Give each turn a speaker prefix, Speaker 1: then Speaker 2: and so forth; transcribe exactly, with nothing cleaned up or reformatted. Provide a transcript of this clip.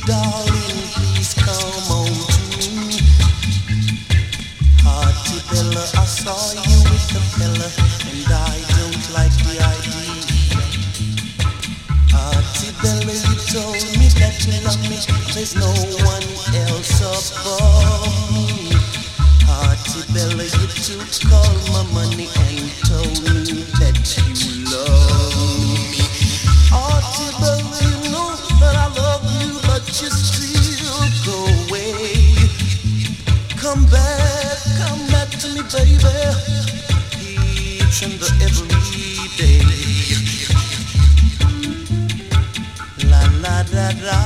Speaker 1: Darling, please come on to me. Hearty Bella, I saw you with the fella, and I don't like the idea. Hearty Bella, you told me that you love me, there's no one else above me. Hearty Bella, you took all my money and told me that you love me. Hearty Bella, you know that I love you, but you still go away. Come back, come back to me, baby, each and every day. La la da da.